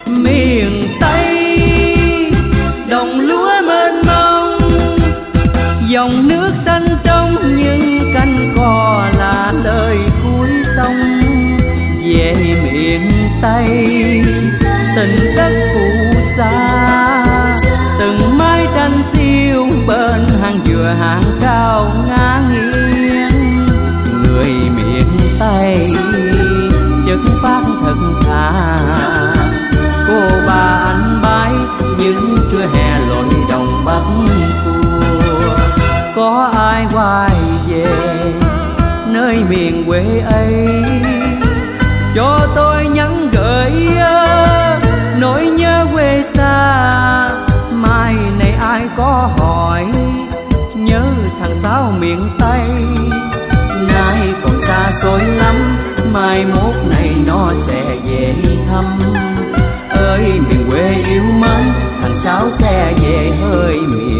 miền Tây đồng lúa mênh mông, dòng nước xanh trong những cánh cò là lời cuối sông. Về miền Tây tình đất phù sa, từng mái tranh xiêu bên hàng dừa hàng cao ngang nghiêng. Người miền Tây chất phát thật thà, cô bà anh bái những trưa hè lội đồng bắc cua. Có ai quay về nơi miền quê ấy, cho tôi nhắn gửi nỗi nhớ quê xa. Mai này ai có hỏi nhớ thằng Sáu miền Tây, nay còn xa xôi lắm, mai mốt này nó sẽ về thăm. Ơi miền quê yêu mến, thằng Sáu sẽ về hơi miền